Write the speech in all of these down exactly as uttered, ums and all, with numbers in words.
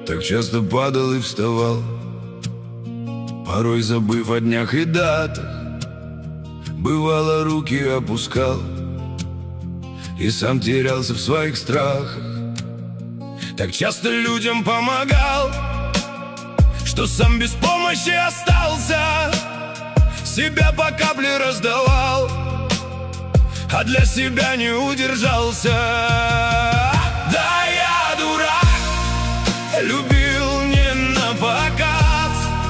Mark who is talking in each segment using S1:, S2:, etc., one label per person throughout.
S1: Так часто падал и вставал, порой забыв о днях и датах. Бывало, руки опускал и сам терялся в своих страхах. Так часто людям помогал, что сам без помощи остался. Себя по капле раздавал, а для себя не удержался. Да, я дурак, любил не напоказ.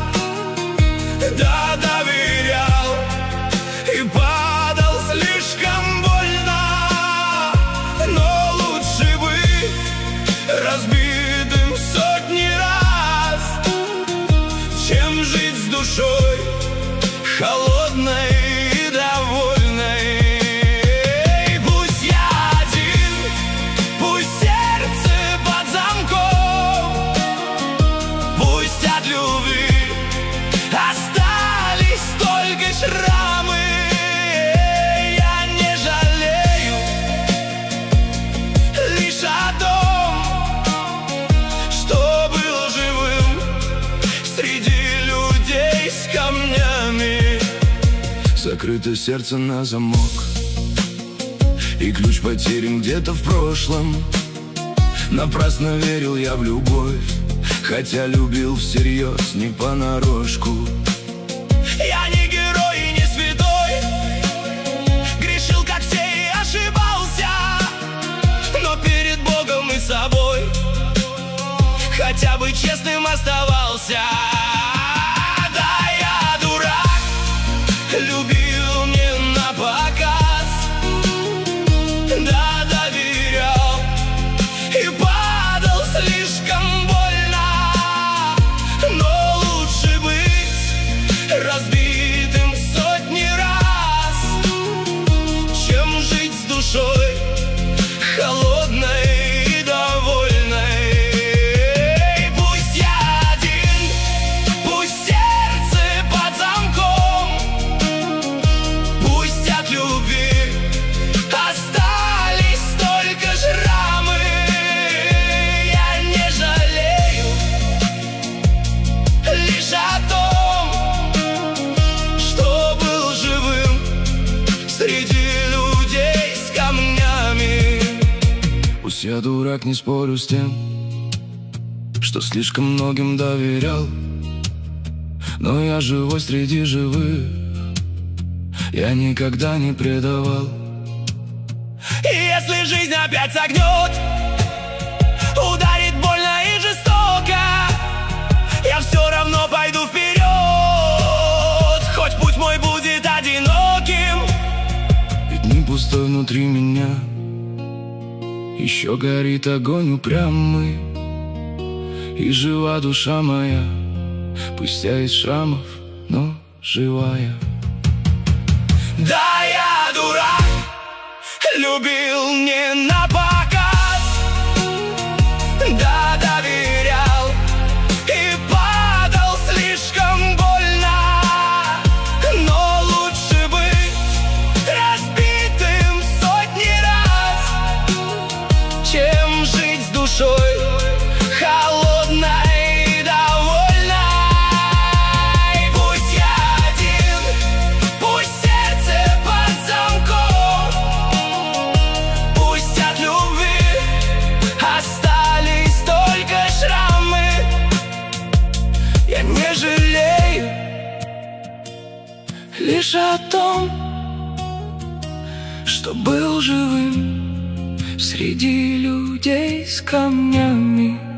S1: Да, доверял и падал слишком больно. Но лучше быть разбитым сотни раз, чем жить с душой холодной и довольной. Пусть я один, пусть сердце под замком, пусть от любви остались только шрамы. Я не жалею лишь о том, что был живым среди людей с камнями. Закрыто сердце на замок, и ключ потерян где-то в прошлом. Напрасно верил я в любовь, хотя любил всерьез, не понарошку. Я не герой и не святой, грешил как все и ошибался, но перед Богом и собой хотя бы честным оставался. Любил не напоказ, да, доверял и падал слишком больно. Но лучше быть разбитым сотни раз, чем жить с душой холодной и довольной. Пусть я один, пусть сердце под замком, любви остались только шрамы. Я не жалею лишь о том, что был живым среди людей с камнями. Пусть я дурак, не спорю с тем, что слишком многим доверял, но я живой среди живых, я никогда не предавал. И если жизнь опять согнет, ударит больно и жестоко, я все равно пойду вперед, хоть путь мой будет одиноким. Ведь не пустой внутри меня еще горит огонь упрямый, и жива душа моя, пусть я из шрамов, но живая. Да, я дурак, любил не напоказ, да, доверял и падал слишком больно. Но лучше быть разбитым сотни раз, чем жить с душой холодной. Лишь о том, что был живым среди людей с камнями.